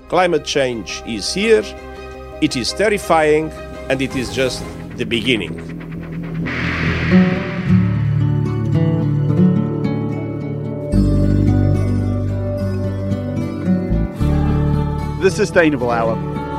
Climate change is here, it is terrifying, and it is just the beginning. The Sustainable Hour.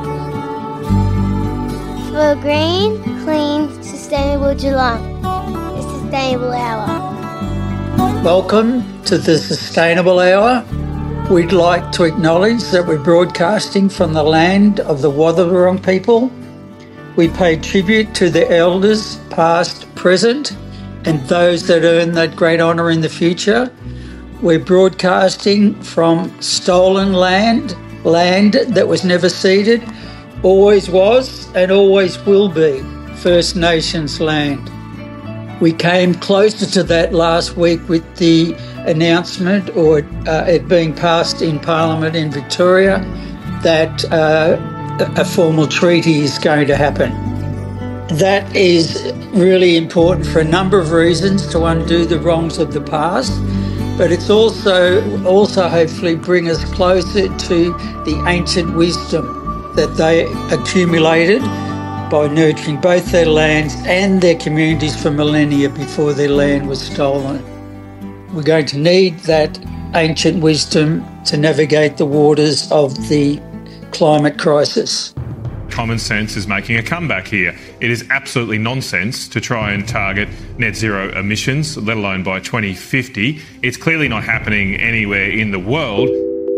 For a green, clean, sustainable Geelong. The Sustainable Hour. Welcome to the Sustainable Hour. We'd like to acknowledge that we're broadcasting from the land of the Wathaurong people. We pay tribute to the elders, past, present, and those that earn that great honour in the future. We're broadcasting from stolen land that was never ceded, always was and always will be First Nations land. We came closer to that last week with the announcement, or it being passed in Parliament in Victoria, that a formal treaty is going to happen. That is really important for a number of reasons, to undo the wrongs of the past, but it's also hopefully bring us closer to the ancient wisdom that they accumulated by nurturing both their lands and their communities for millennia before their land was stolen. We're going to need that ancient wisdom to navigate the waters of the climate crisis. Common sense is making a comeback here. It is absolutely nonsense to try and target net zero emissions, let alone by 2050. It's clearly not happening anywhere in the world.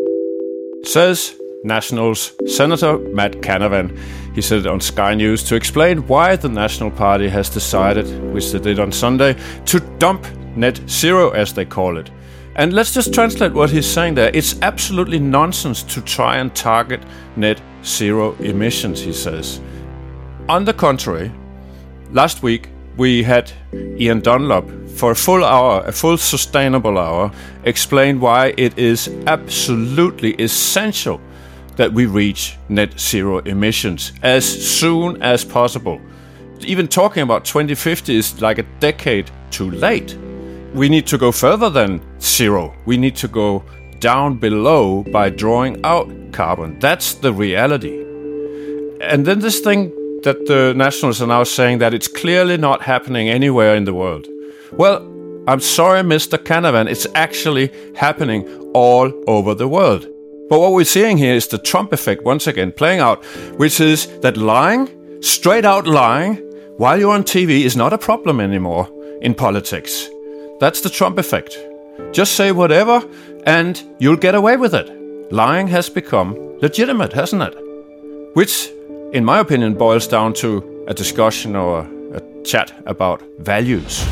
Says Nationals Senator Matt Canavan. He said it on Sky News to explain why the National Party has decided, which they did on Sunday, to dump net zero, as they call it. And let's just translate what he's saying there. It's absolutely nonsense to try and target net zero emissions, he says. On the contrary, last week we had Ian Dunlop for a full hour, a full sustainable hour, explain why it is absolutely essential that we reach net zero emissions as soon as possible. Even talking about 2050 is like a decade too late. We need to go further than zero. We need to go down below by drawing out carbon. That's the reality. And then this thing that the Nationals are now saying that it's clearly not happening anywhere in the world. Well, I'm sorry, Mr. Canavan, it's actually happening all over the world. But what we're seeing here is the Trump effect once again playing out, which is that lying, straight out lying, while you're on TV is not a problem anymore in politics. That's the Trump effect. Just say whatever and you'll get away with it. Lying has become legitimate, hasn't it? Which, in my opinion, boils down to a discussion or a chat about values.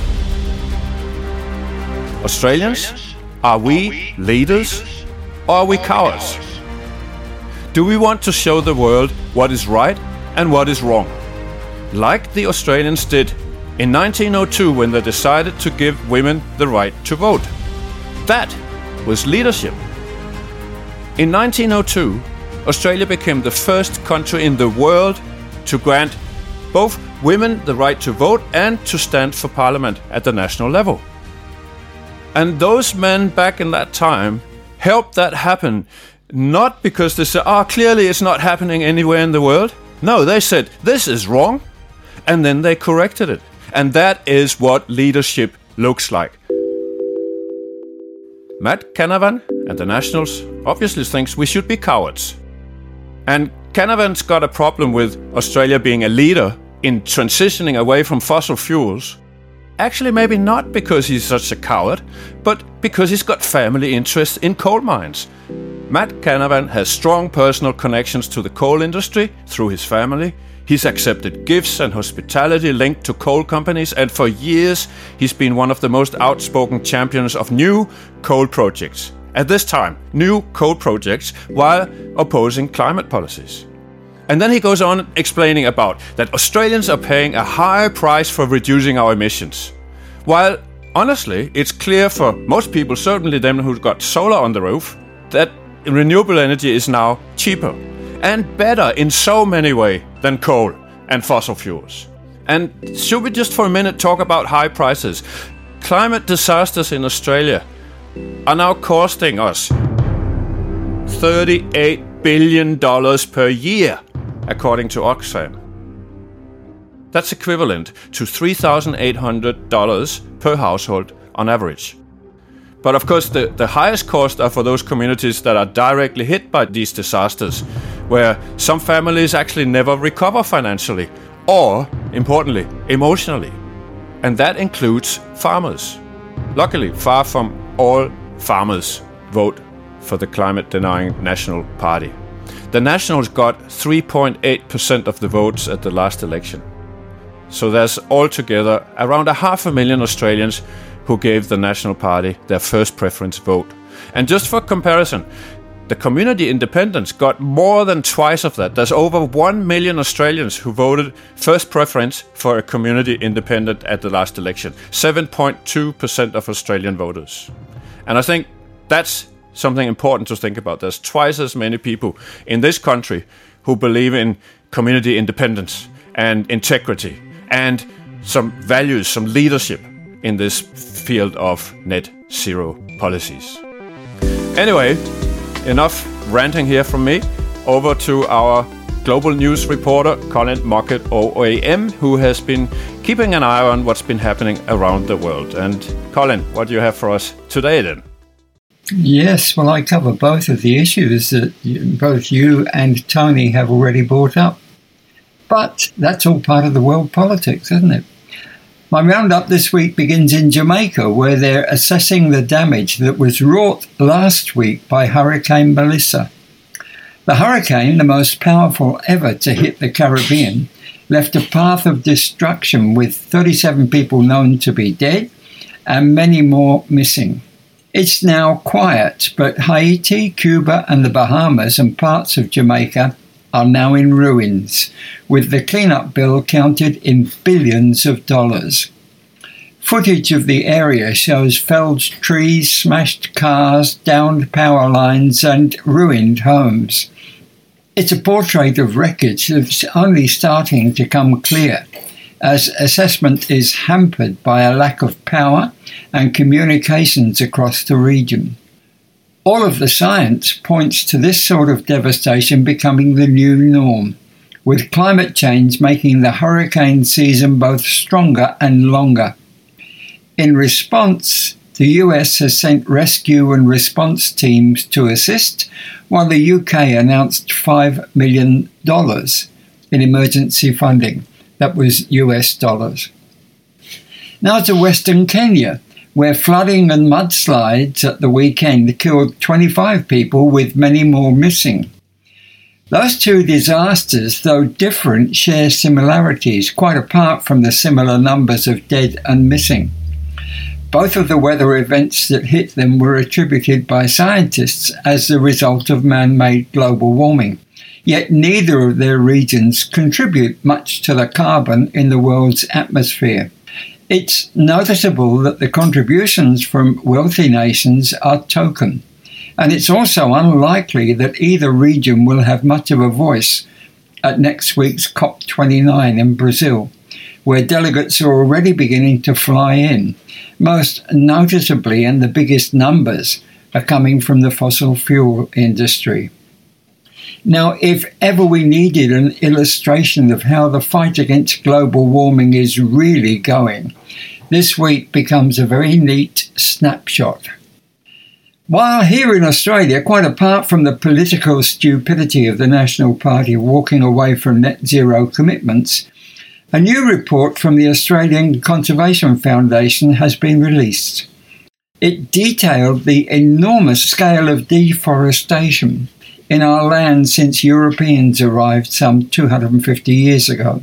Australians, are we leaders or are we cowards? Do we want to show the world what is right and what is wrong? Like the Australians did in 1902 when they decided to give women the right to vote. That was leadership. In 1902, Australia became the first country in the world to grant both women the right to vote and to stand for parliament at the national level. And those men back in that time helped that happen, not because they said, clearly it's not happening anywhere in the world. No, they said, this is wrong, and then they corrected it. And that is what leadership looks like. Matt Canavan and the Nationals obviously thinks we should be cowards. And Canavan's got a problem with Australia being a leader in transitioning away from fossil fuels. Actually, maybe not because he's such a coward, but because he's got family interests in coal mines. Matt Canavan has strong personal connections to the coal industry through his family. He's accepted gifts and hospitality linked to coal companies, and for years he's been one of the most outspoken champions of new coal projects. At this time, new coal projects while opposing climate policies. And then he goes on explaining about that Australians are paying a high price for reducing our emissions. While, honestly, it's clear for most people, certainly them who've got solar on the roof, that renewable energy is now cheaper and better in so many ways than coal and fossil fuels. And should we just for a minute talk about high prices? Climate disasters in Australia are now costing us $38 billion per year, according to Oxfam. That's equivalent to $3,800 per household on average. But of course, the highest costs are for those communities that are directly hit by these disasters, where some families actually never recover financially or, importantly, emotionally. And that includes farmers. Luckily, far from all farmers vote for the climate-denying National Party. The Nationals got 3.8% of the votes at the last election. So there's altogether around 500,000 Australians who gave the National Party their first preference vote. And just for comparison, the Community Independents got more than twice of that. There's over 1 million Australians who voted first preference for a Community Independent at the last election. 7.2% of Australian voters. And I think that's something important to think about. There's twice as many people in this country who believe in community independence and integrity and some values, some leadership in this field of net zero policies. Anyway, enough ranting here from me. Over to our global news reporter, Colin Mockett OAM, who has been keeping an eye on what's been happening around the world. And Colin, what do you have for us today then? Yes, well, I cover both of the issues that both you and Tony have already brought up. But that's all part of the world politics, isn't it? My roundup this week begins in Jamaica, where they're assessing the damage that was wrought last week by Hurricane Melissa. The hurricane, the most powerful ever to hit the Caribbean, left a path of destruction with 37 people known to be dead and many more missing. It's now quiet, but Haiti, Cuba and the Bahamas and parts of Jamaica are now in ruins, with the cleanup bill counted in billions of dollars. Footage of the area shows felled trees, smashed cars, downed power lines and ruined homes. It's a portrait of wreckage that's only starting to come clear, as assessment is hampered by a lack of power and communications across the region. All of the science points to this sort of devastation becoming the new norm, with climate change making the hurricane season both stronger and longer. In response, the US has sent rescue and response teams to assist, while the UK announced $5 million in emergency funding. That was US dollars. Now to Western Kenya, where flooding and mudslides at the weekend killed 25 people with many more missing. Those two disasters, though different, share similarities, quite apart from the similar numbers of dead and missing. Both of the weather events that hit them were attributed by scientists as the result of man-made global warming, yet neither of their regions contribute much to the carbon in the world's atmosphere. It's noticeable that the contributions from wealthy nations are token, and it's also unlikely that either region will have much of a voice at next week's COP29 in Brazil, where delegates are already beginning to fly in. Most noticeably, and the biggest numbers are coming from the fossil fuel industry. Now, if ever we needed an illustration of how the fight against global warming is really going, this week becomes a very neat snapshot. While here in Australia, quite apart from the political stupidity of the National Party walking away from net zero commitments, a new report from the Australian Conservation Foundation has been released. It detailed the enormous scale of deforestation in our land since Europeans arrived some 250 years ago.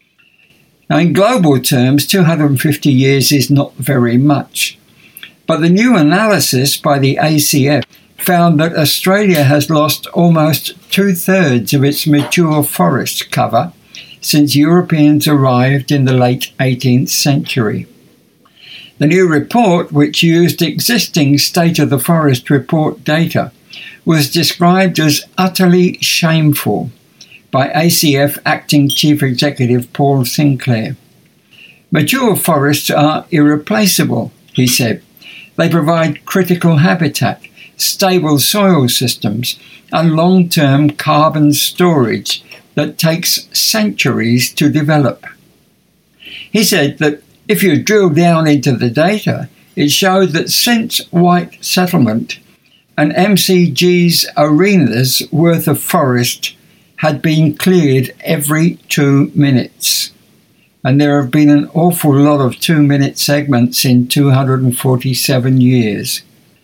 Now, in global terms, 250 years is not very much, but the new analysis by the ACF found that Australia has lost almost 2/3 of its mature forest cover since Europeans arrived in the late 18th century. The new report, which used existing State of the Forest report data, was described as utterly shameful by ACF Acting Chief Executive Paul Sinclair. Mature forests are irreplaceable, he said. They provide critical habitat, stable soil systems, and long-term carbon storage that takes centuries to develop. He said that if you drill down into the data, it showed that since white settlement, an MCG's arena's worth of forest had been cleared every 2 minutes. And there have been an awful lot of 2-minute segments in 247 years.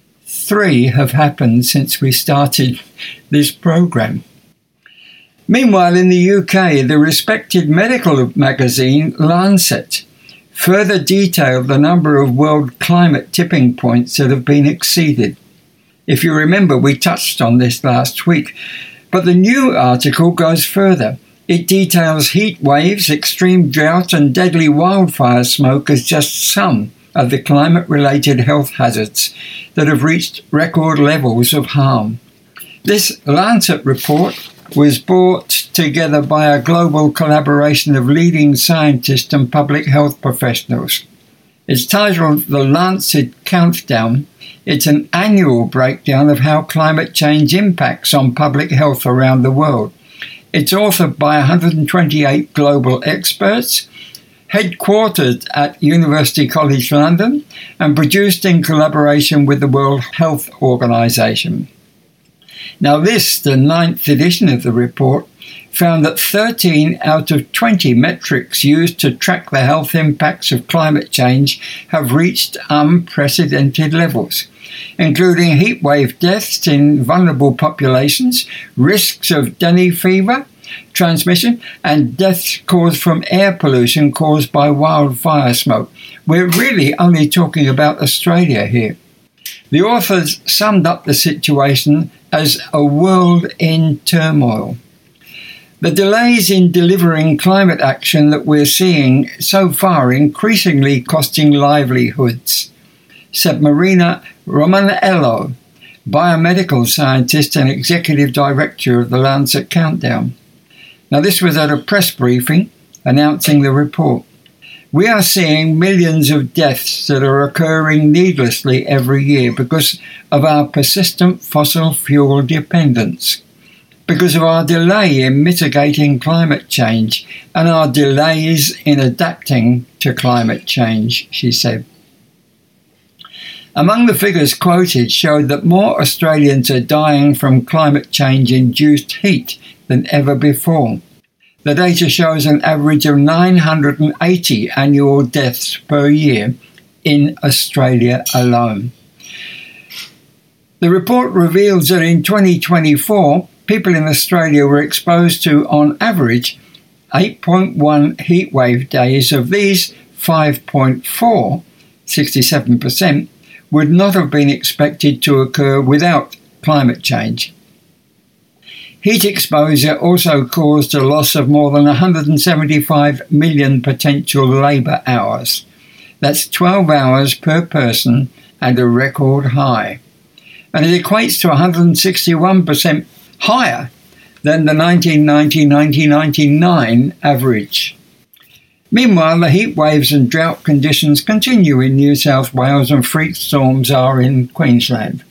3 have happened since we started this program. Meanwhile, in the UK, the respected medical magazine Lancet further detailed the number of world climate tipping points that have been exceeded. If you remember, we touched on this last week, but the new article goes further. It details heat waves, extreme drought, and deadly wildfire smoke as just some of the climate-related health hazards that have reached record levels of harm. This Lancet report was brought together by a global collaboration of leading scientists and public health professionals. It's titled The Lancet Countdown. It's an annual breakdown of how climate change impacts on public health around the world. It's authored by 128 global experts, headquartered at University College London, and produced in collaboration with the World Health Organization. Now this, the 9th edition of the report, found that 13 out of 20 metrics used to track the health impacts of climate change have reached unprecedented levels, including heatwave deaths in vulnerable populations, risks of dengue fever transmission, and deaths caused from air pollution caused by wildfire smoke. We're really only talking about Australia here. The authors summed up the situation as a world in turmoil. The delays in delivering climate action that we're seeing so far increasingly costing livelihoods, said Marina Romanello, biomedical scientist and executive director of the Lancet Countdown. Now, this was at a press briefing announcing the report. We are seeing millions of deaths that are occurring needlessly every year because of our persistent fossil fuel dependence, because of our delay in mitigating climate change and our delays in adapting to climate change, she said. Among the figures quoted showed that more Australians are dying from climate change-induced heat than ever before. The data shows an average of 980 annual deaths per year in Australia alone. The report reveals that in 2024, people in Australia were exposed to, on average, 8.1 heatwave days. Of these, 5.4, 67%, would not have been expected to occur without climate change. Heat exposure also caused a loss of more than 175 million potential labour hours. That's 12 hours per person and a record high. And it equates to 161% higher than the 1990-1999 average. Meanwhile, the heat waves and drought conditions continue in New South Wales and freak storms are in Queensland.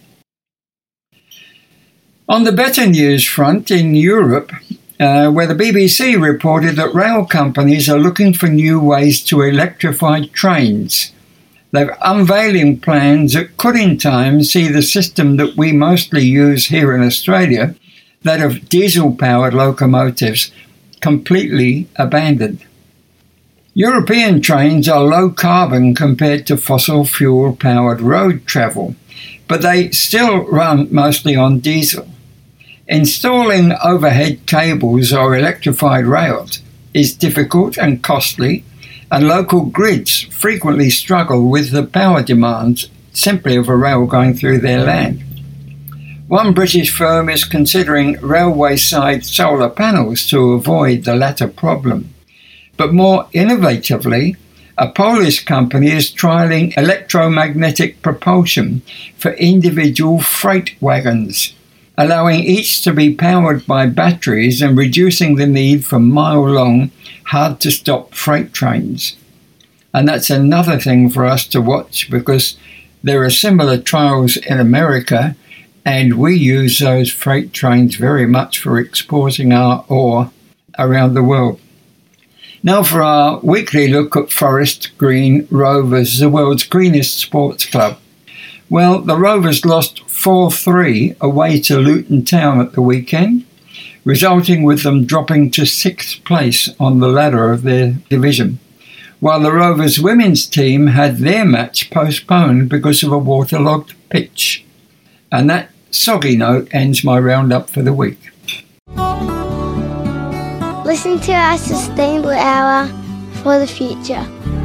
On the better news front in Europe, where the BBC reported that rail companies are looking for new ways to electrify trains. They're unveiling plans that could in time see the system that we mostly use here in Australia, that of diesel-powered locomotives, completely abandoned. European trains are low carbon compared to fossil fuel-powered road travel, but they still run mostly on diesel. Installing overhead cables or electrified rails is difficult and costly, and local grids frequently struggle with the power demands simply of a rail going through their land. One British firm is considering railway-side solar panels to avoid the latter problem. But more innovatively, a Polish company is trialling electromagnetic propulsion for individual freight wagons, allowing each to be powered by batteries and reducing the need for mile-long, hard-to-stop freight trains. And that's another thing for us to watch, because there are similar trials in America and we use those freight trains very much for exporting our ore around the world. Now for our weekly look at Forest Green Rovers, the world's greenest sports club. Well, the Rovers lost 4-3 away to Luton Town at the weekend, resulting with them dropping to 6th place on the ladder of their division, while the Rovers women's team had their match postponed because of a waterlogged pitch. And that soggy note ends my roundup for the week. Listen to our Sustainable Hour for the future.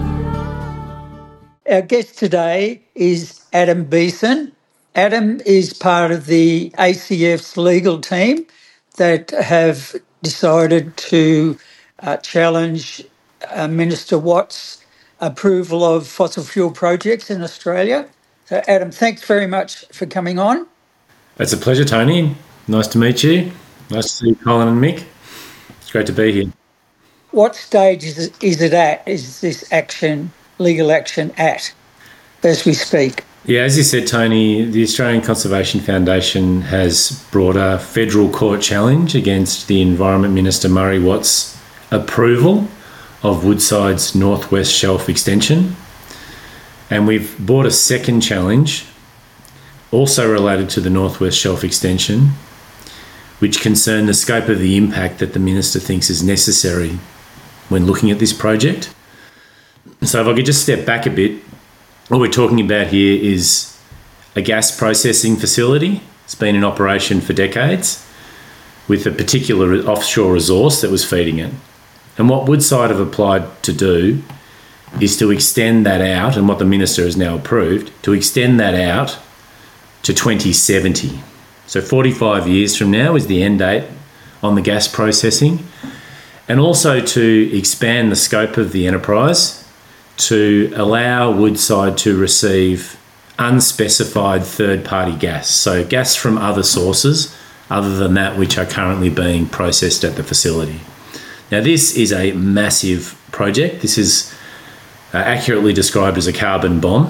Our guest today is Adam Beeson. Adam is part of the ACF's legal team that have decided to challenge Minister Watt's approval of fossil fuel projects in Australia. So, Adam, thanks very much for coming on. It's a pleasure, Tony. Nice to meet you. Nice to see you, Colin and Mick. It's great to be here. What stage is it at? Is this legal action at, as we speak? Yeah, as you said, Tony, the Australian Conservation Foundation has brought a federal court challenge against the Environment Minister Murray Watt's approval of Woodside's Northwest Shelf extension. And we've brought a second challenge, also related to the Northwest Shelf extension, which concern the scope of the impact that the Minister thinks is necessary when looking at this project. So if I could just step back a bit, what we're talking about here is a gas processing facility. It's been in operation for decades with a particular offshore resource that was feeding it. And what Woodside have applied to do is to extend that out, and what the Minister has now approved, to extend that out to 2070. So 45 years from now is the end date on the gas processing, and also to expand the scope of the enterprise to allow Woodside to receive unspecified third-party gas, so gas from other sources other than that which are currently being processed at the facility. Now, this is a massive project. This is accurately described as a carbon bomb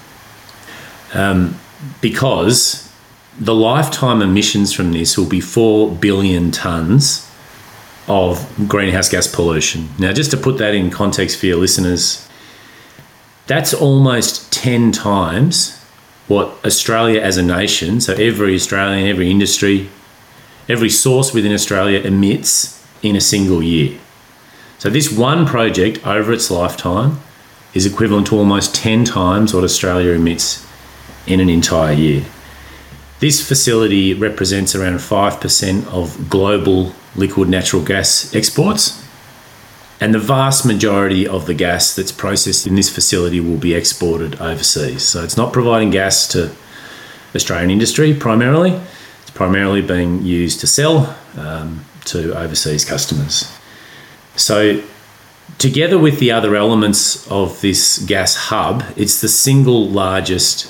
because the lifetime emissions from this will be 4 billion tonnes of greenhouse gas pollution. Now, just to put that in context for your listeners, that's almost 10 times what Australia as a nation, so every Australian, every industry, every source within Australia emits in a single year. So this one project over its lifetime is equivalent to almost 10 times what Australia emits in an entire year. This facility represents around 5% of global liquid natural gas exports, and the vast majority of the gas that's processed in this facility will be exported overseas. So it's not providing gas to Australian industry primarily. It's primarily being used to sell to overseas customers. So together with the other elements of this gas hub, it's the single largest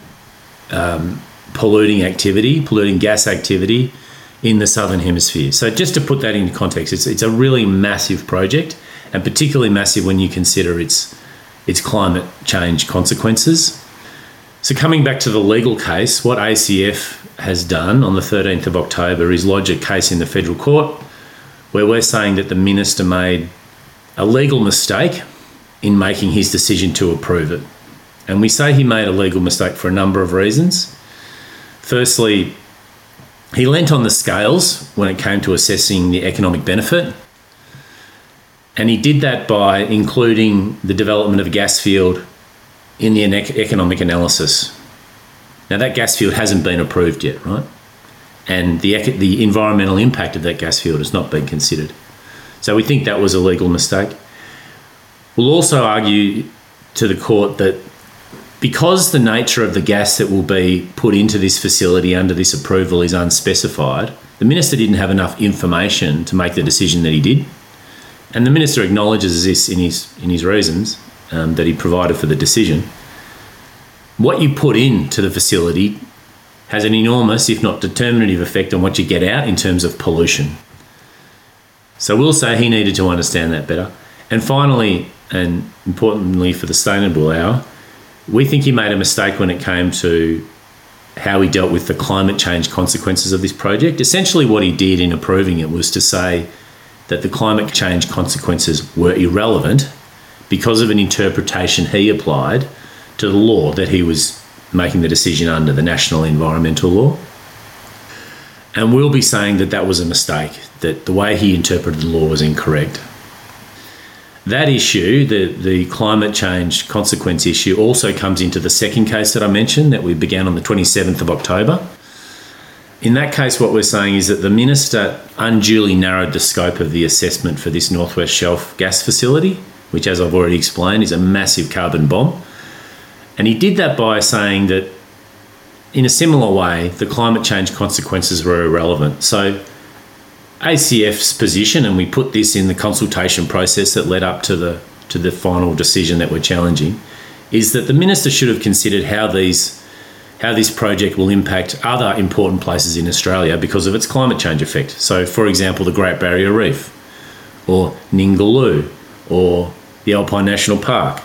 polluting gas activity in the Southern Hemisphere. So just to put that into context, it's a really massive project, and particularly massive when you consider its climate change consequences. So coming back to the legal case, what ACF has done on the 13th of October is lodge a case in the federal court where we're saying that the Minister made a legal mistake in making his decision to approve it. And we say he made a legal mistake for a number of reasons. Firstly, he leant on the scales when it came to assessing the economic benefit. And he did that by including the development of a gas field in the economic analysis. Now, that gas field hasn't been approved yet, right? And the environmental impact of that gas field has not been considered. So we think that was a legal mistake. We'll also argue to the court that because the nature of the gas that will be put into this facility under this approval is unspecified, the Minister didn't have enough information to make the decision that he did. And the Minister acknowledges this in his reasons that he provided for the decision. What you put into the facility has an enormous, if not determinative, effect on what you get out in terms of pollution. So we'll say he needed to understand that better. And finally, and importantly for the Sustainable Hour, we think he made a mistake when it came to how he dealt with the climate change consequences of this project. Essentially what he did in approving it was to say that the climate change consequences were irrelevant because of an interpretation he applied to the law that he was making the decision under, the National Environmental Law. And we'll be saying that that was a mistake, that the way he interpreted the law was incorrect. That issue, the climate change consequence issue, also comes into the second case that I mentioned that we began on the 27th of October. In that case, what we're saying is that the minister unduly narrowed the scope of the assessment for this North West Shelf gas facility, which, as I've already explained, is a massive carbon bomb. And he did that by saying that, in a similar way, the climate change consequences were irrelevant. So ACF's position, and we put this in the consultation process that led up to the final decision that we're challenging, is that the minister should have considered how this project will impact other important places in Australia because of its climate change effect. So, for example, the Great Barrier Reef, or Ningaloo, or the Alpine National Park.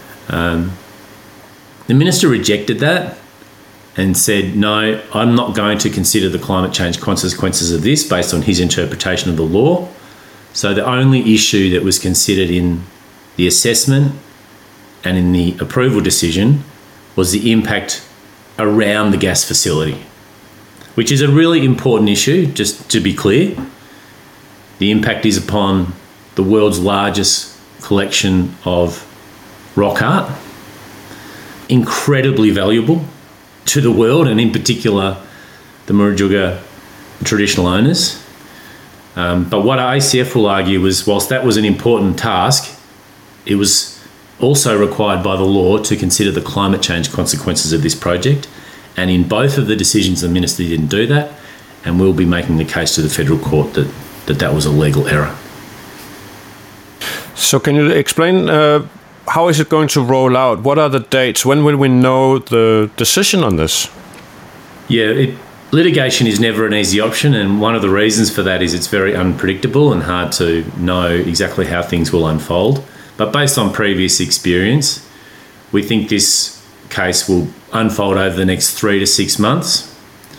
The minister rejected that and said, no, I'm not going to consider the climate change consequences of this based on his interpretation of the law. So the only issue that was considered in the assessment and in the approval decision was the impact around the gas facility, which is a really important issue, just to be clear. The impact is upon the world's largest collection of rock art, incredibly valuable to the world, and in particular the Murujuga traditional owners. But what ACF will argue was, whilst that was an important task, it was also required by the law to consider the climate change consequences of this project. And in both of the decisions, the minister didn't do that, and we'll be making the case to the federal court that was a legal error. So can you explain how is it going to roll out? What are the dates? When will we know the decision on this? Yeah, litigation is never an easy option, and one of the reasons for that is it's very unpredictable and hard to know exactly how things will unfold. But based on previous experience, we think this case will unfold over the next 3 to 6 months.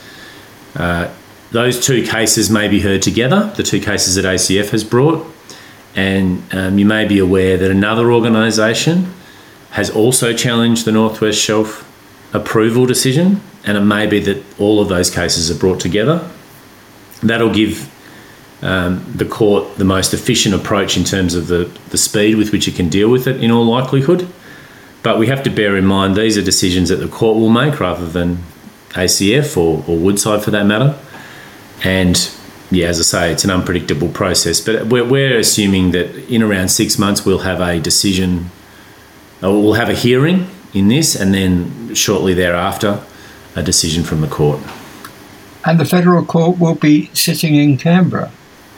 Those two cases may be heard together, the two cases that ACF has brought. And you may be aware that another organisation has also challenged the North West Shelf approval decision, and it may be that all of those cases are brought together. That'll give the court the most efficient approach in terms of the speed with which it can deal with it in all likelihood. But we have to bear in mind these are decisions that the court will make rather than ACF or Woodside for that matter. And yeah, as I say, it's an unpredictable process, but we're assuming that in around 6 months we'll have a decision, or we'll have a hearing in this, and then shortly thereafter a decision from the court. And the federal court will be sitting in Canberra.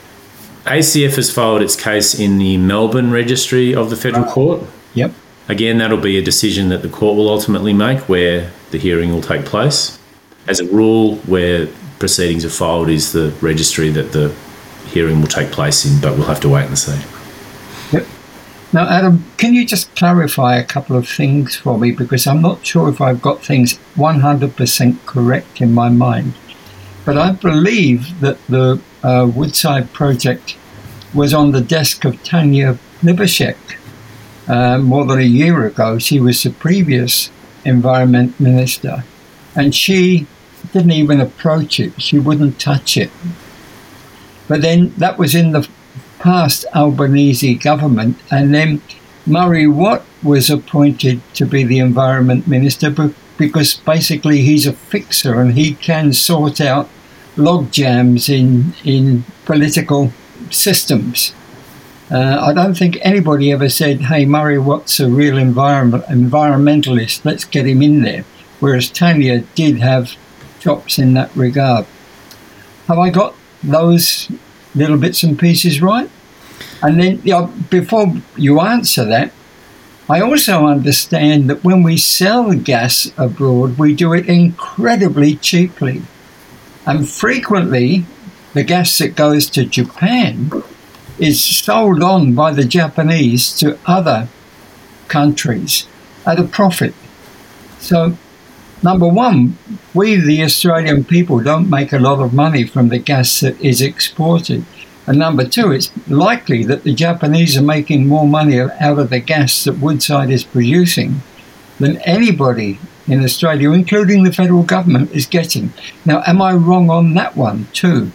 ACF has filed its case in the Melbourne registry of the federal court. Yep. Again, that'll be a decision that the court will ultimately make where the hearing will take place. As a rule, where proceedings are filed is the registry that the hearing will take place in, but we'll have to wait and see. Yep. Now, Adam, can you just clarify a couple of things for me, because I'm not sure if I've got things 100% correct in my mind. But I believe that the Woodside project was on the desk of Tanya Plibersek more than a year ago. She was the previous Environment Minister, and she didn't even approach it. She wouldn't touch it. But then that was in the past Albanese government, and then Murray Watt was appointed to be the Environment Minister because basically he's a fixer and he can sort out log jams in political systems. I don't think anybody ever said, hey, Murray Watt's a real environmentalist, let's get him in there. Whereas Tanya did have chops in that regard. Have I got those little bits and pieces right? And then before you answer that, I also understand that when we sell gas abroad, we do it incredibly cheaply. And frequently, the gas that goes to Japan is sold on by the Japanese to other countries at a profit. So number one, we, the Australian people, don't make a lot of money from the gas that is exported. And number two, it's likely that the Japanese are making more money out of the gas that Woodside is producing than anybody in Australia, including the federal government, is getting. Now, am I wrong on that one too?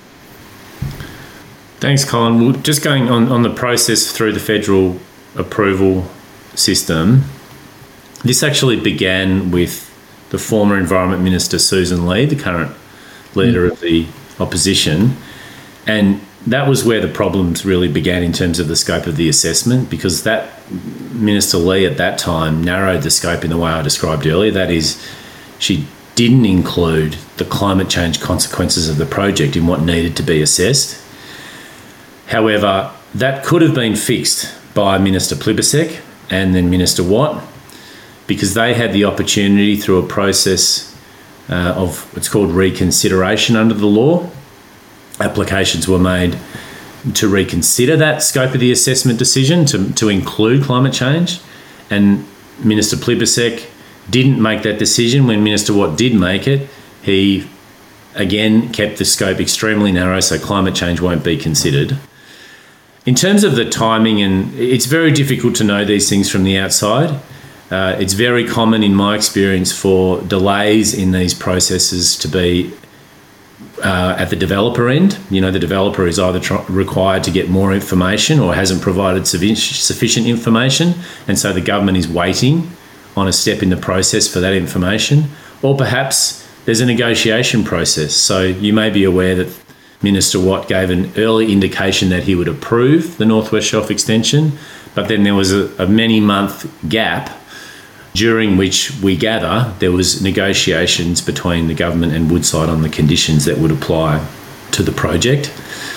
Thanks, Colin. Well, just going on the process through the federal approval system, this actually began with the former Environment Minister, Susan Lee, the current leader of the opposition. And that was where the problems really began in terms of the scope of the assessment, because that Minister Lee at that time narrowed the scope in the way I described earlier. That is, she didn't include the climate change consequences of the project in what needed to be assessed. However, that could have been fixed by Minister Plibersek and then Minister Watt, because they had the opportunity through a process of what's called reconsideration under the law. Applications were made to reconsider that scope of the assessment decision to include climate change, and Minister Plibersek didn't make that decision. When Minister Watt did make it, he again kept the scope extremely narrow, so climate change won't be considered. In terms of the timing, and it's very difficult to know these things from the outside. It's very common in my experience for delays in these processes to be at the developer end. You know, the developer is either required to get more information or hasn't provided sufficient information, and so the government is waiting on a step in the process for that information. Or perhaps there's a negotiation process. So you may be aware that Minister Watt gave an early indication that he would approve the North West Shelf extension, but then there was a many-month gap during which we gather there was negotiations between the government and Woodside on the conditions that would apply to the project.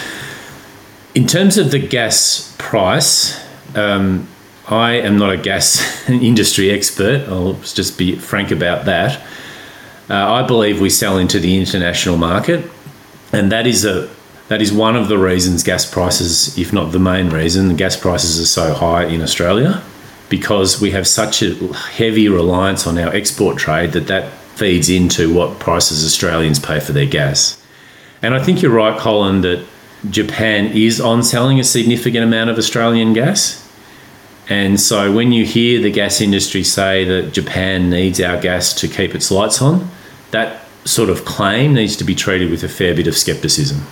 In terms of the gas price, I am not a gas industry expert. I'll just be frank about that. I believe we sell into the international market, and that is one of the reasons gas prices, if not the main reason, the gas prices are so high in Australia, because we have such a heavy reliance on our export trade that feeds into what prices Australians pay for their gas. And I think you're right, Colin, that Japan is on selling a significant amount of Australian gas. And so when you hear the gas industry say that Japan needs our gas to keep its lights on, that sort of claim needs to be treated with a fair bit of scepticism.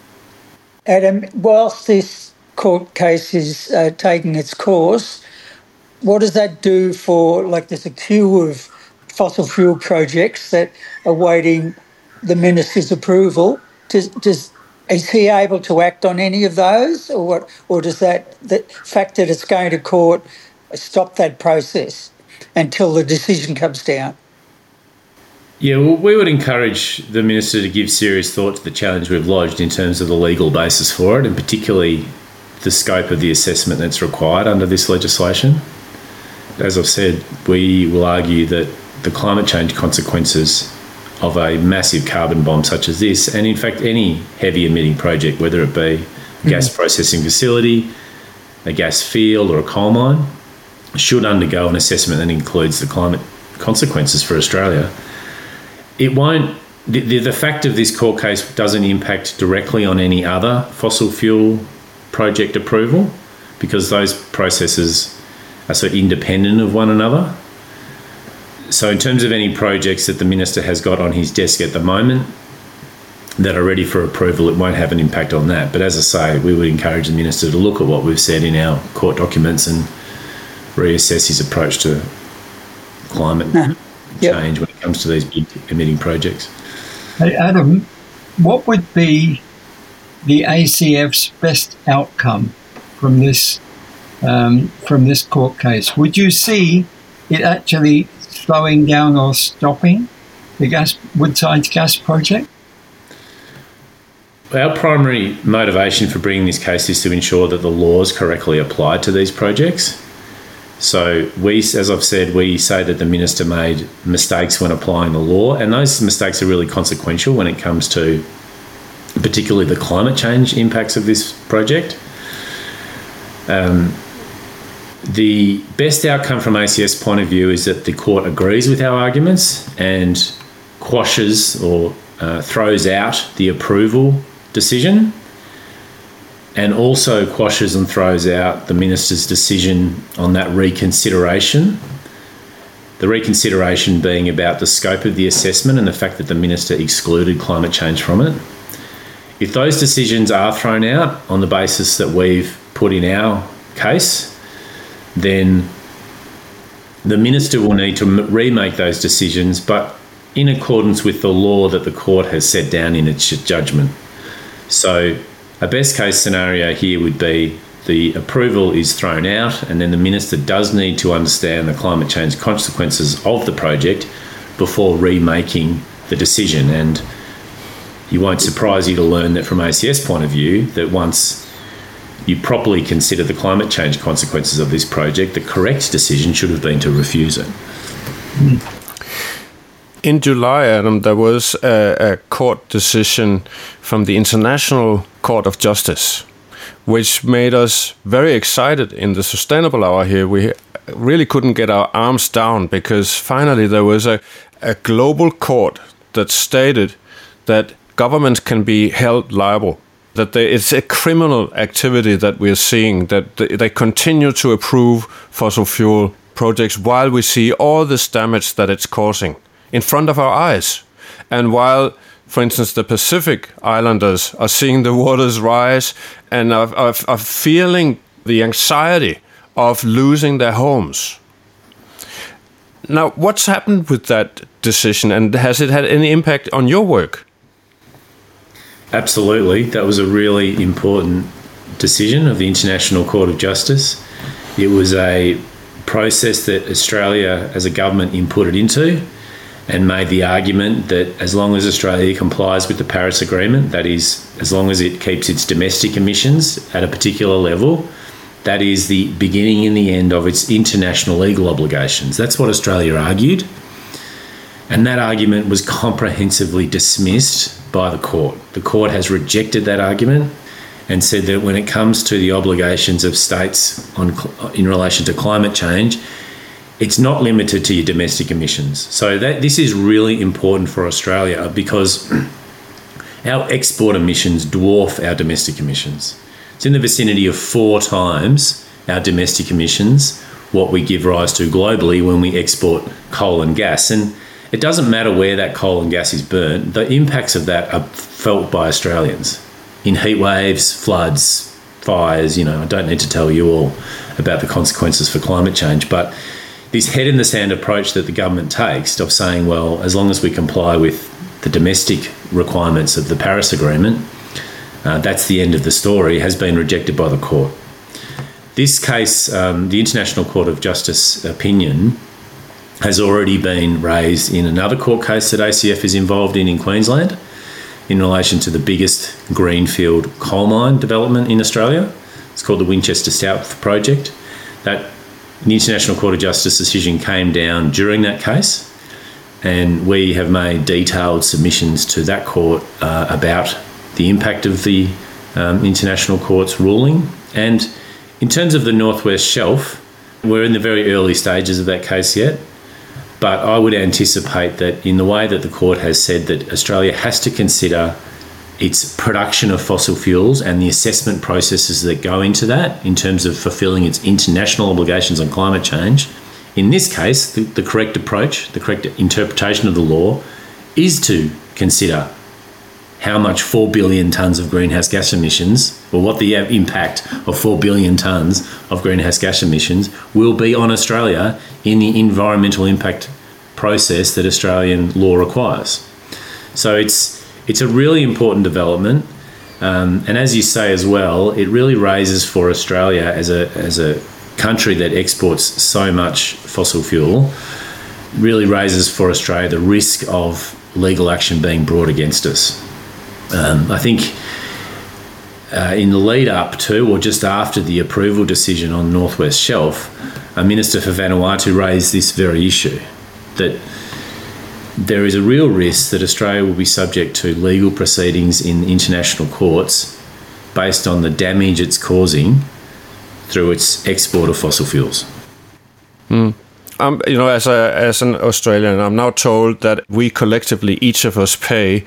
Adam, whilst this court case is taking its course, what does that do for, like, there's a queue of fossil fuel projects that are waiting the minister's approval? Is he able to act on any of those, or what? Or does the fact that it's going to court stop that process until the decision comes down? Yeah, well, we would encourage the minister to give serious thought to the challenge we've lodged in terms of the legal basis for it, and particularly the scope of the assessment that's required under this legislation. As I've said, we will argue that the climate change consequences of a massive carbon bomb such as this, and in fact any heavy emitting project, whether it be a gas processing facility, a gas field or a coal mine, should undergo an assessment that includes the climate consequences for Australia. It won't, the fact of this court case doesn't impact directly on any other fossil fuel project approval, because those processes are so independent of one another. So in terms of any projects that the minister has got on his desk at the moment that are ready for approval, it won't have an impact on that. But as I say, we would encourage the minister to look at what we've said in our court documents and reassess his approach to climate change when it comes to these big emitting projects. Hey Adam, what would be the ACF's best outcome from this court case? Would you see it actually slowing down or stopping the Woodside's gas project? Our primary motivation for bringing this case is to ensure that the law is correctly applied to these projects. So we, as I've said, we say that the minister made mistakes when applying the law, and those mistakes are really consequential when it comes to particularly the climate change impacts of this project. The best outcome from ACS point of view is that the court agrees with our arguments and quashes or throws out the approval decision, and also quashes and throws out the minister's decision on that reconsideration. The reconsideration being about the scope of the assessment and the fact that the minister excluded climate change from it. If those decisions are thrown out on the basis that we've put in our case, then the minister will need to remake those decisions, but in accordance with the law that the court has set down in its judgment. So a best case scenario here would be the approval is thrown out, and then the minister does need to understand the climate change consequences of the project before remaking the decision. And it won't surprise you to learn that from ACS point of view, that once you properly consider the climate change consequences of this project, the correct decision should have been to refuse it. In July, Adam, there was a court decision from the International Court of Justice, which made us very excited in the Sustainable Hour here. We really couldn't get our arms down because finally there was a global court that stated that governments can be held liable, that it's a criminal activity that we're seeing, that they continue to approve fossil fuel projects while we see all this damage that it's causing in front of our eyes. And while, for instance, the Pacific Islanders are seeing the waters rise and are feeling the anxiety of losing their homes. Now, what's happened with that decision, and has it had any impact on your work? Absolutely. That was a really important decision of the International Court of Justice. It was a process that Australia as a government inputted into and made the argument that as long as Australia complies with the Paris Agreement, that is, as long as it keeps its domestic emissions at a particular level, that is the beginning and the end of its international legal obligations. That's what Australia argued. And that argument was comprehensively dismissed by the court. The court has rejected that argument and said that when it comes to the obligations of states in relation to climate change, it's not limited to your domestic emissions. So this is really important for Australia because our export emissions dwarf our domestic emissions. It's in the vicinity of 4 times our domestic emissions, what we give rise to globally when we export coal and gas. And it doesn't matter where that coal and gas is burnt, the impacts of that are felt by Australians in heat waves, floods, fires. I don't need to tell you all about the consequences for climate change, but this head in the sand approach that the government takes of saying, well, as long as we comply with the domestic requirements of the Paris Agreement, that's the end of the story, has been rejected by the court. This case, the International Court of Justice opinion, has already been raised in another court case that ACF is involved in Queensland in relation to the biggest greenfield coal mine development in Australia. It's called the Winchester South Project. The International Court of Justice decision came down during that case, and we have made detailed submissions to that court about the impact of the International Court's ruling. And in terms of the North West Shelf, we're in the very early stages of that case yet, but I would anticipate that in the way that the court has said that Australia has to consider its production of fossil fuels and the assessment processes that go into that in terms of fulfilling its international obligations on climate change. In this case, the correct approach, the correct interpretation of the law is to consider how much 4 billion tonnes of greenhouse gas emissions, or what the impact of 4 billion tonnes of greenhouse gas emissions will be on Australia in the environmental impact process that Australian law requires. So it's a really important development, and as you say as well, it really raises for Australia as a country that exports so much fossil fuel, really raises for Australia the risk of legal action being brought against us. I think in the lead up to or just after the approval decision on North West Shelf, a Minister for Vanuatu raised this very issue, that there is a real risk that Australia will be subject to legal proceedings in international courts based on the damage it's causing through its export of fossil fuels. As an Australian, I'm now told that we collectively, each of us, pay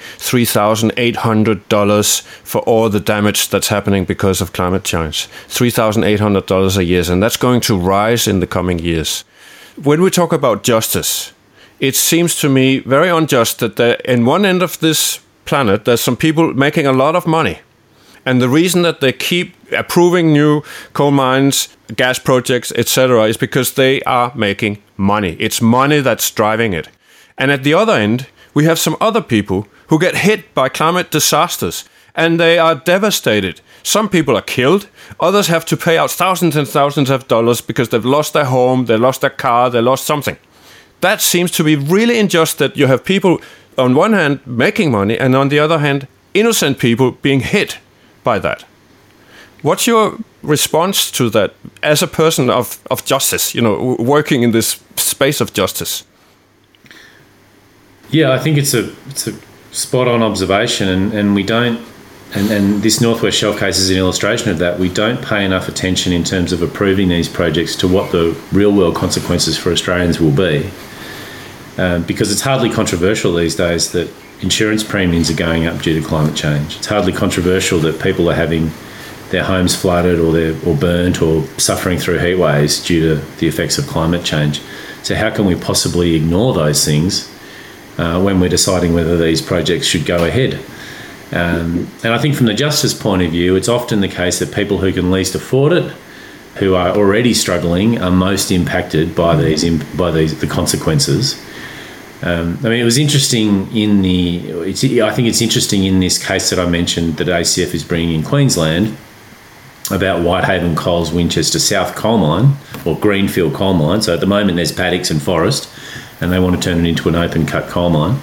$3,800 for all the damage that's happening because of climate change. $3,800 a year, and that's going to rise in the coming years. When we talk about justice, it seems to me very unjust that in one end of this planet, there's some people making a lot of money. And the reason that they keep approving new coal mines, gas projects, etc., is because they are making money. It's money that's driving it. And at the other end, we have some other people who get hit by climate disasters, and they are devastated. Some people are killed. Others have to pay out thousands and thousands of dollars because they've lost their home, they lost their car, they lost something. That seems to be really unjust, that you have people, on one hand, making money, and on the other hand, innocent people being hit by that. What's your response to that as a person of justice, working in this space of justice? Yeah, I think it's a spot on observation, and we don't, and this North West Shelf case is an illustration of that. We don't pay enough attention in terms of approving these projects to what the real world consequences for Australians will be, because it's hardly controversial these days that insurance premiums are going up due to climate change. It's hardly controversial that people are having their homes flooded or burnt or suffering through heat waves due to the effects of climate change. So how can we possibly ignore those things when we're deciding whether these projects should go ahead? And I think from the justice point of view, it's often the case that people who can least afford it, who are already struggling, are most impacted by the consequences. It was interesting I think it's interesting in this case that I mentioned that ACF is bringing in Queensland about Whitehaven Coal's Winchester South coal mine, or Greenfield coal mine. So at the moment there's paddocks and forest, and they want to turn it into an open cut coal mine.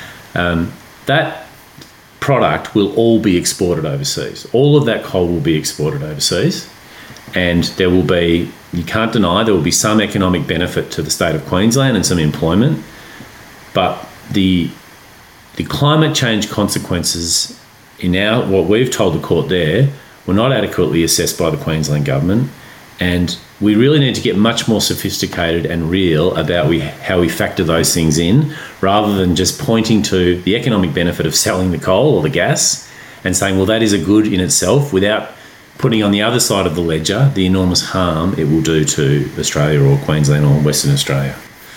That product will all be exported overseas. All of that coal will be exported overseas, and you can't deny, there will be some economic benefit to the state of Queensland and some employment. But the climate change consequences what we've told the court there were not adequately assessed by the Queensland government, and we really need to get much more sophisticated and real about how we factor those things in, rather than just pointing to the economic benefit of selling the coal or the gas and saying, well, that is a good in itself, without putting on the other side of the ledger the enormous harm it will do to Australia or Queensland or Western Australia.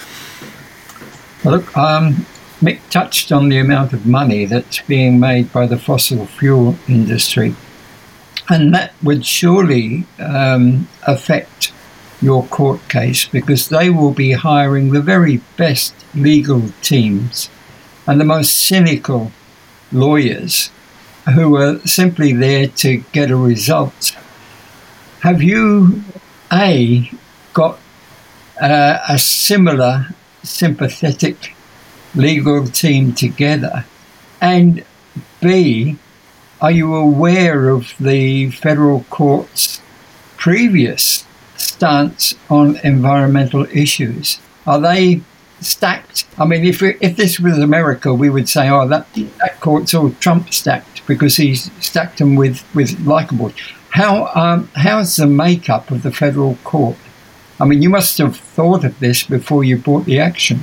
Look, Mick touched on the amount of money that's being made by the fossil fuel industry, and that would surely affect your court case, because they will be hiring the very best legal teams and the most cynical lawyers who are simply there to get a result. Have you, A, got a similar sympathetic legal team together, and B, are you aware of the federal court's previous stance on environmental issues? Are they stacked? I mean, if this was America, we would say, oh, that court's all Trump stacked because he's stacked them with likeable. How's the makeup of the federal court? I mean, you must have thought of this before you brought the action.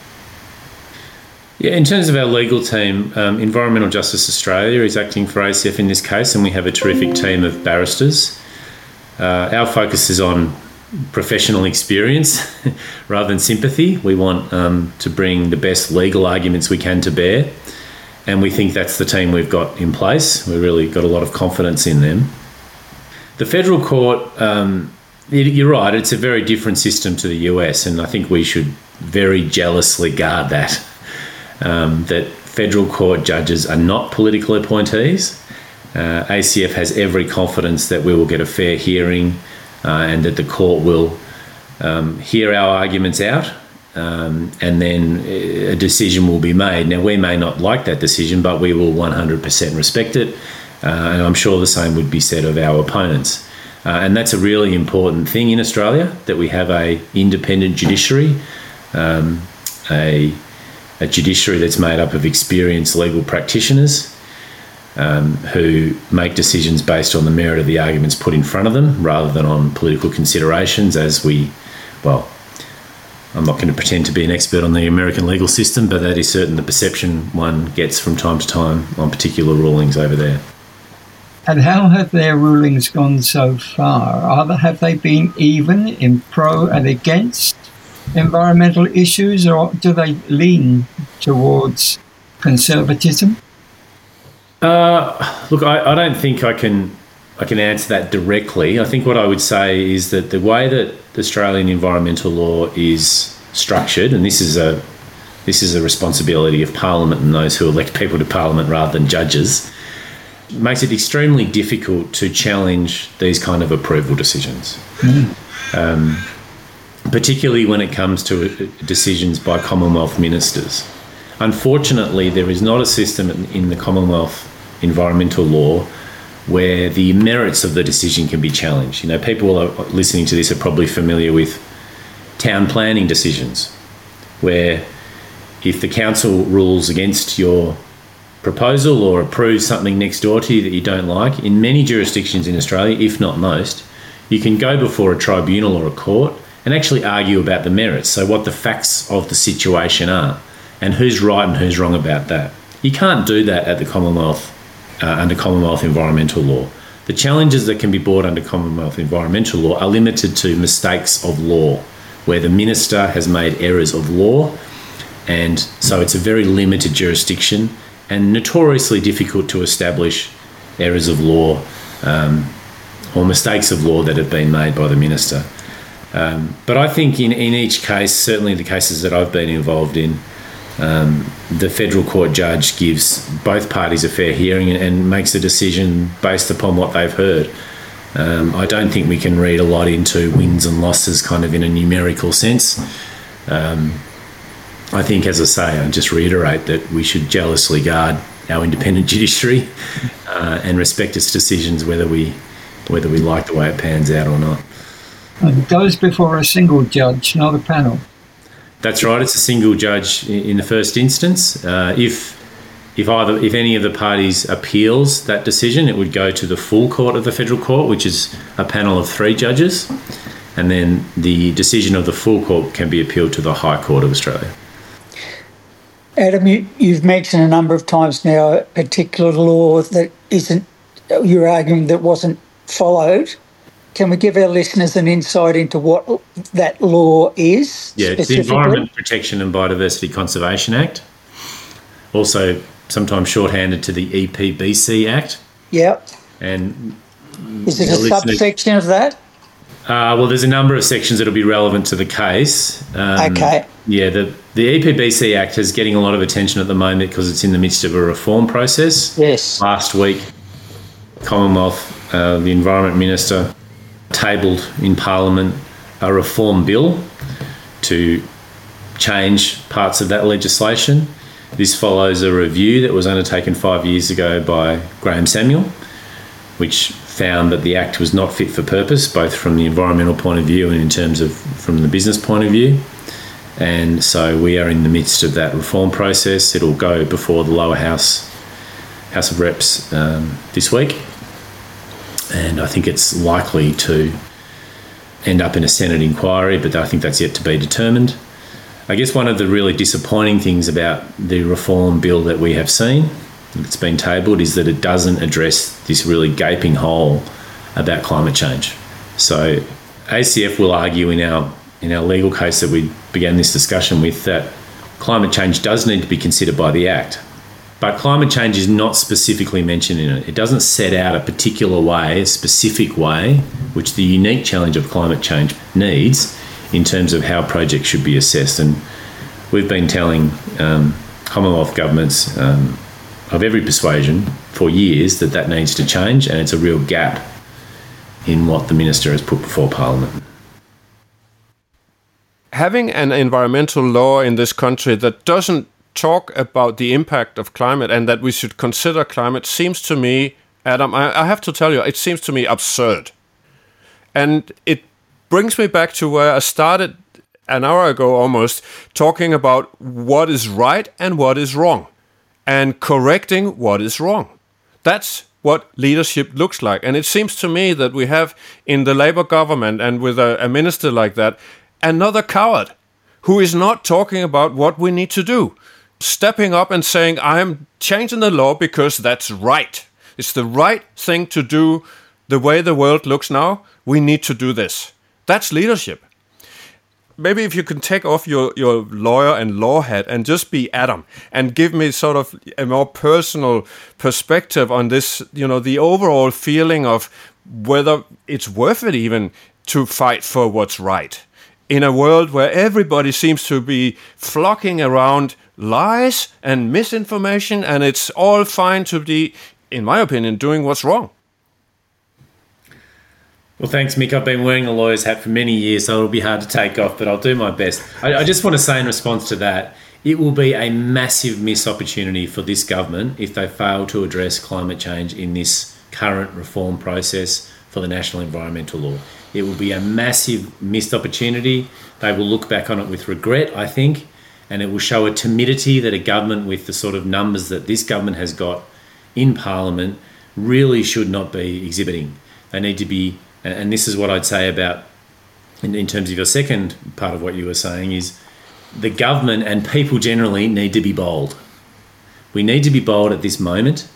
Yeah, in terms of our legal team, Environmental Justice Australia is acting for ACF in this case, and we have a terrific team of barristers. Our focus is on professional experience rather than sympathy. We want to bring the best legal arguments we can to bear, and we think that's the team we've got in place. We've really got a lot of confidence in them. The federal court, you're right, it's a very different system to the US, and I think we should very jealously guard that. That federal court judges are not political appointees. ACF has every confidence that we will get a fair hearing and that the court will hear our arguments out, and then a decision will be made. Now, we may not like that decision, but we will 100% respect it, and I'm sure the same would be said of our opponents. And that's a really important thing in Australia, that we have a independent judiciary, a judiciary that's made up of experienced legal practitioners. who make decisions based on the merit of the arguments put in front of them rather than on political considerations, I'm not going to pretend to be an expert on the American legal system, but that is certainly the perception one gets from time to time on particular rulings over there. And how have their rulings gone so far? Have they been even in pro and against environmental issues, or do they lean towards conservatism? Look, I don't think I can answer that directly. I think what I would say is that the way that Australian environmental law is structured, and this is a responsibility of Parliament and those who elect people to Parliament rather than judges, makes it extremely difficult to challenge these kind of approval decisions. Particularly when it comes to decisions by Commonwealth ministers. Unfortunately, there is not a system in the Commonwealth environmental law where the merits of the decision can be challenged. You know, people listening to this are probably familiar with town planning decisions, where if the council rules against your proposal or approves something next door to you that you don't like, in many jurisdictions in Australia, if not most, you can go before a tribunal or a court and actually argue about the merits, so what the facts of the situation are and who's right and who's wrong about that. You can't do that at the Commonwealth under Commonwealth environmental law. The challenges that can be brought under Commonwealth environmental law are limited to mistakes of law, where the minister has made errors of law, and so it's a very limited jurisdiction and notoriously difficult to establish errors of law or mistakes of law that have been made by the minister. But I think in each case, certainly the cases that I've been involved in, the federal court judge gives both parties a fair hearing and makes a decision based upon what they've heard. I don't think we can read a lot into wins and losses kind of in a numerical sense. I think, as I say, I just reiterate that we should jealously guard our independent judiciary and respect its decisions, whether we like the way it pans out or not. It goes before a single judge, not a panel. That's right. It's a single judge in the first instance. If any of the parties appeals that decision, it would go to the full court of the federal court, which is a panel of 3 judges, and then the decision of the full court can be appealed to the High Court of Australia. Adam, you've mentioned a number of times now a particular law that you're arguing that wasn't followed. Can we give our listeners an insight into what that law is? Yeah, it's the Environment Protection and Biodiversity Conservation Act, also sometimes shorthanded to the EPBC Act. Yeah. And is it a subsection of that? Well, there's a number of sections that will be relevant to the case. Okay. Yeah, the EPBC Act is getting a lot of attention at the moment because it's in the midst of a reform process. Yes. Last week, Commonwealth, the Environment Minister, tabled in Parliament a reform bill to change parts of that legislation. This follows a review that was undertaken 5 years ago by Graham Samuel, which found that the Act was not fit for purpose, both from the environmental point of view and in terms of from the business point of view. And so we are in the midst of that reform process. It'll go before the lower House of Reps this week. And I think it's likely to end up in a Senate inquiry, but I think that's yet to be determined. I guess one of the really disappointing things about the reform bill that we have seen that's been tabled is that it doesn't address this really gaping hole about climate change. So ACF will argue in our legal case that we began this discussion with that climate change does need to be considered by the Act. But climate change is not specifically mentioned in it. It doesn't set out a particular way, a specific way, which the unique challenge of climate change needs in terms of how projects should be assessed. And we've been telling Commonwealth governments of every persuasion for years that needs to change, and it's a real gap in what the Minister has put before Parliament. Having an environmental law in this country that doesn't talk about the impact of climate and that we should consider climate seems to me, Adam, I have to tell you, it seems to me absurd. And it brings me back to where I started an hour ago almost, talking about what is right and what is wrong, and correcting what is wrong. That's what leadership looks like. And it seems to me that we have in the Labour government, and with a minister like that, another coward who is not talking about what we need to do. Stepping up and saying, I am changing the law because that's right. It's the right thing to do. The way the world looks now, we need to do this. That's leadership. Maybe if you can take off your lawyer and law hat and just be Adam and give me sort of a more personal perspective on this, the overall feeling of whether it's worth it even to fight for what's right in a world where everybody seems to be flocking around lies and misinformation, and it's all fine to be, in my opinion, doing what's wrong. Well, thanks, Mick. I've been wearing a lawyer's hat for many years, so it'll be hard to take off, but I'll do my best. I just want to say in response to that, it will be a massive missed opportunity for this government if they fail to address climate change in this current reform process for the National Environmental Law. It will be a massive missed opportunity. They will look back on it with regret, I think, and it will show a timidity that a government with the sort of numbers that this government has got in Parliament really should not be exhibiting. They need to be, and this is what I'd say about, in terms of your second part of what you were saying, is the government and people generally need to be bold. We need to be bold at this moment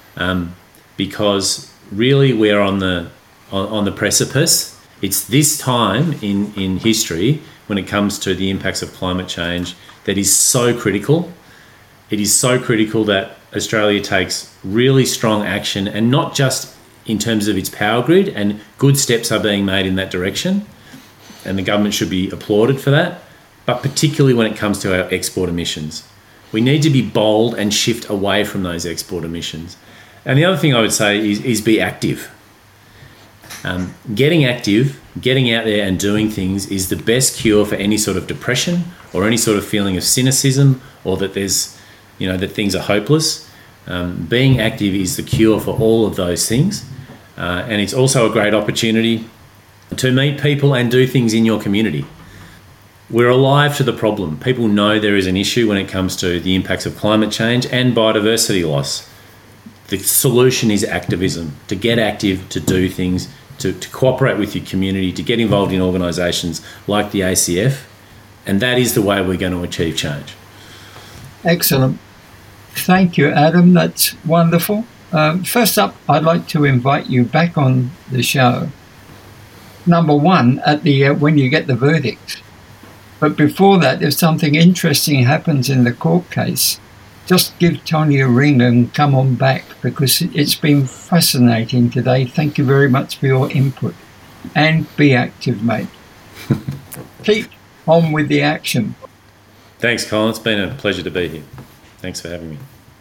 because really we're on the precipice. It's this time in history when it comes to the impacts of climate change that is so critical. It is so critical that Australia takes really strong action, and not just in terms of its power grid, and good steps are being made in that direction, and the government should be applauded for that, but particularly when it comes to our export emissions. We need to be bold and shift away from those export emissions. And the other thing I would say is be active. Getting active, getting out there and doing things is the best cure for any sort of depression or any sort of feeling of cynicism, or that there's, that things are hopeless. Being active is the cure for all of those things. And it's also a great opportunity to meet people and do things in your community. We're alive to the problem. People know there is an issue when it comes to the impacts of climate change and biodiversity loss. The solution is activism, to get active, to do things, to cooperate with your community, to get involved in organisations like the ACF, and that is the way we're going to achieve change. Excellent. Thank you, Adam. That's wonderful. First up, I'd like to invite you back on the show. Number one, at the when you get the verdict. But before that, if something interesting happens in the court case, just give Tony a ring and come on back, because it's been fascinating today. Thank you very much for your input. And be active, mate. Keep on with the action. Thanks, Colin. It's been a pleasure to be here. Thanks for having me.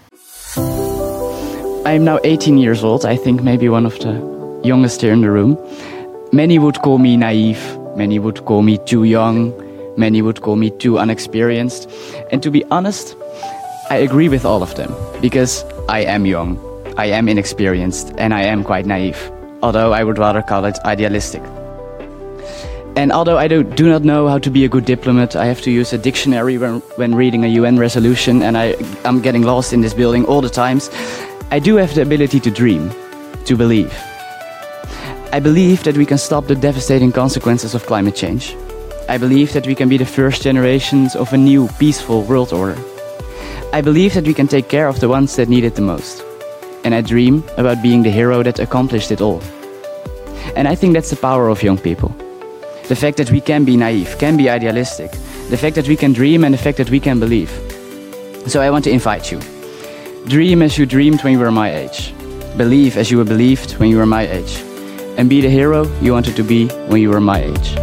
I am now 18 years old. I think maybe one of the youngest here in the room. Many would call me naive. Many would call me too young. Many would call me too unexperienced. And to be honest, I agree with all of them, because I am young, I am inexperienced, and I am quite naive, although I would rather call it idealistic. And although I do not know how to be a good diplomat, I have to use a dictionary when reading a UN resolution, and I'm getting lost in this building all the times, I do have the ability to dream, to believe. I believe that we can stop the devastating consequences of climate change. I believe that we can be the first generations of a new, peaceful world order. I believe that we can take care of the ones that need it the most. And I dream about being the hero that accomplished it all. And I think that's the power of young people. The fact that we can be naive, can be idealistic. The fact that we can dream, and the fact that we can believe. So I want to invite you. Dream as you dreamed when you were my age. Believe as you were believed when you were my age. And be the hero you wanted to be when you were my age.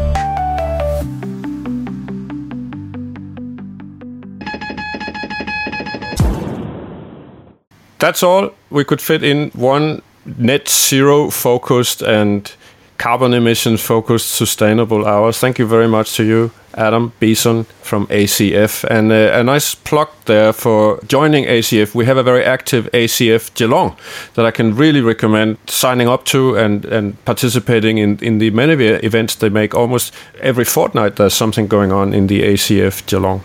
That's all we could fit in one net zero focused and carbon emissions focused sustainable hours. Thank you very much to you, Adam Beeson from ACF. And a nice plug there for joining ACF. We have a very active ACF Geelong that I can really recommend signing up to and participating in the many events they make. Almost every fortnight there's something going on in the ACF Geelong.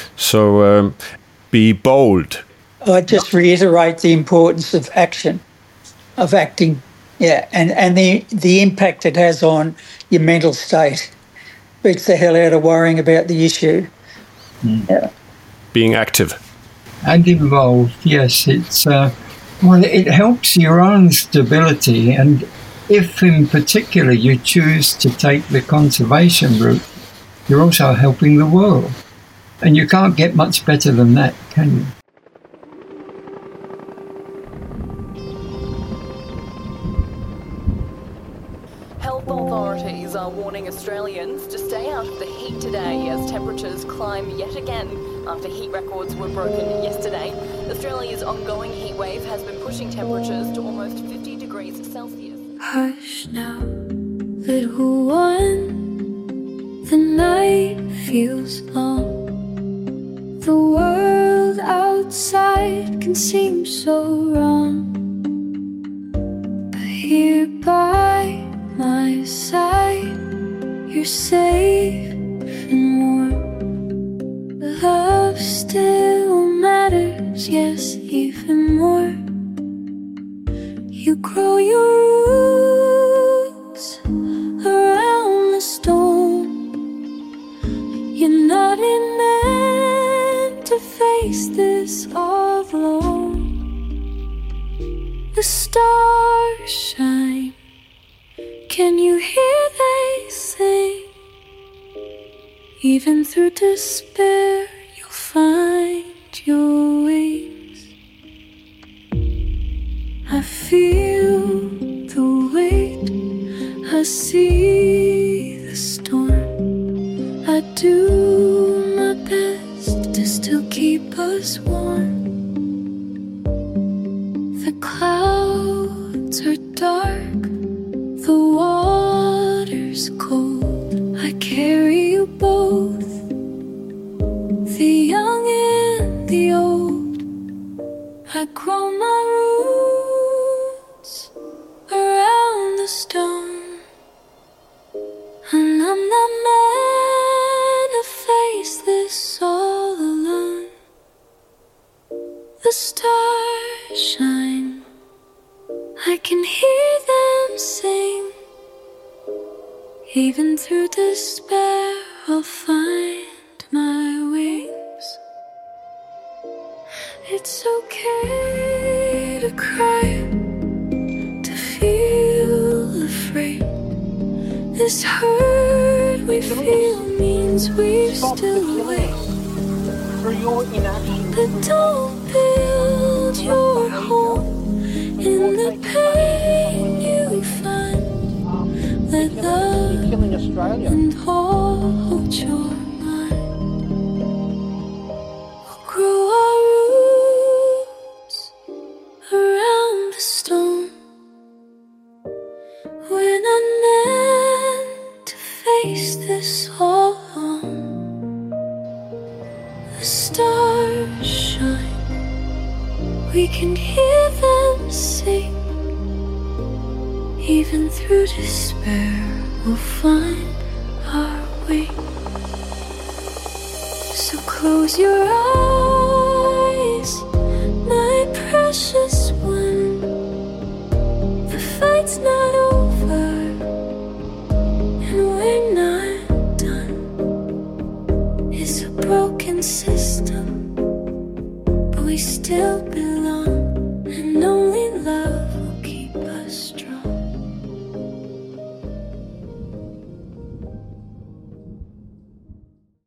So be bold. I just reiterate the importance of action. of acting. Yeah, and the impact it has on your mental state beats the hell out of worrying about the issue. Yeah. Being active. And involved, yes. It's it helps your own stability, and if in particular you choose to take the conservation route, you're also helping the world. And you can't get much better than that, can you? Health authorities are warning Australians to stay out of the heat today as temperatures climb yet again after heat records were broken yesterday. Australia's ongoing heat wave has been pushing temperatures to almost 50 degrees Celsius. Hush now, little one, the night feels long. The world outside can seem so wrong, but here by my side, you're safe and warm. Love still matters, yes, even more. You grow your roots around the storm. You're not meant to face this all alone. The stars shine. Can you hear they sing? Even through despair, you'll find your wings. I feel the weight, I see the storm. I do my best to still keep us warm. The clouds are dark, the water's cold. I carry you both, the young and the old. I grow my roots around the stone, and I'm not meant to face this all alone. The stars shine, I can hear them sing. Even through despair, I'll find my wings. It's okay to cry, to feel afraid. This hurt we feel means we're still awake. But don't build your home in the pain you find. Let love and hold your mind. We'll grow our roots around the stone. We're not meant to face this all alone. The stars shine, we can hear them sing. Even through despair, we'll find our way. So close your eyes, my precious one. The fight's not over, and we're not done. It's a broken system, but we still believe.